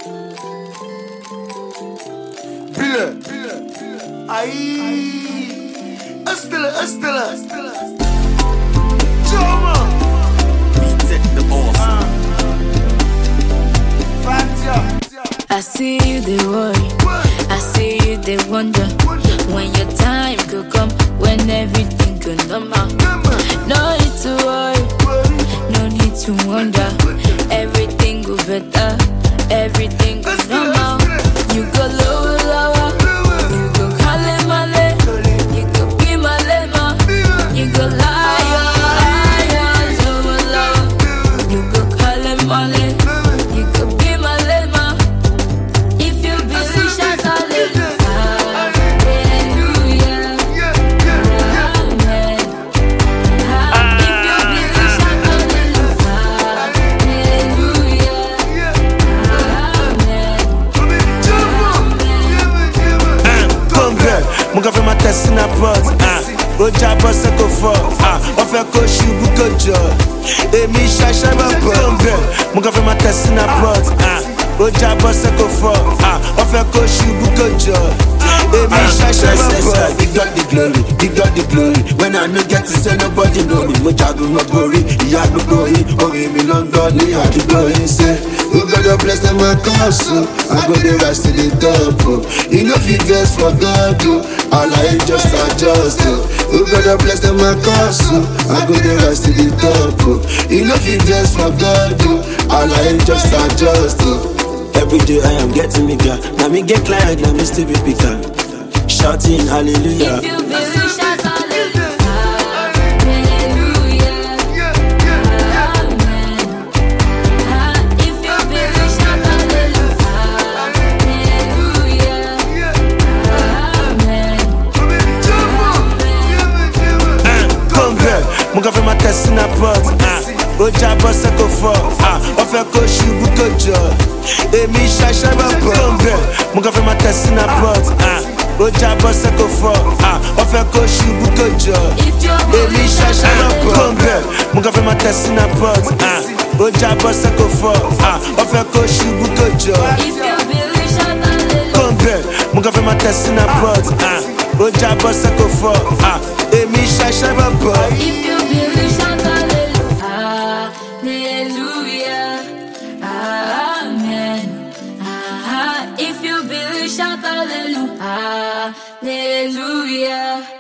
Bile. Ay. Estela. Choma. I see you, they worry. I see you, they wonder. When your time could come, when everything could normal. No need to worry, no need to wonder. Everything go better, everything go normal. You go lower, you go male, you go be malema, you go liar, lower, you go male, you go be malema. If you believe, shout hallelujah, amen. If you believe, shout Mon gars fait ma tête in a pot. Roja boss go for. On fait coach you go job. Et mi chacha ma pot. Mon gars fait ma tête in a pot. Roja boss go for. On fait coach you go job. Et mi chacha ma pot. Big God the glory. When I no get to say nobody know me. Mo jagu mo glory. Iya no glory. Ori mi London ni I the glory. Say who God bless them my castle. I go the rise to the top. You know fi vex for God. All I just adjust. Who God bless them my castle. I go the rise to the top. You know fi vex for God. All I just adjust. Every day I am getting bigger. Now me get client, now me still be bigger. Shouting hallelujah. If you believe, shout hallelujah, amen. If you believe, shout hallelujah, amen. Come back, mon gars fait ma tête in a pot. Roja boss go for. On fait coach you go job. Et mi chacha ma pot. Come back, mon gars fait ma tête in a pot. Roja boss go for. On fait coach you go job. If you Et mi believe, chacha shout ma pot. Come back, mon gars fait ma tête in a pot. Roja boss go for. On fait coach you go job. If you believe, shout hallelujah. Come back, mon gars fait ma tête in a pot. Roja boss go for. Et mi chacha ma pot. If you believe, shout hallelujah, amen. If you believe, shout hallelujah, hallelujah.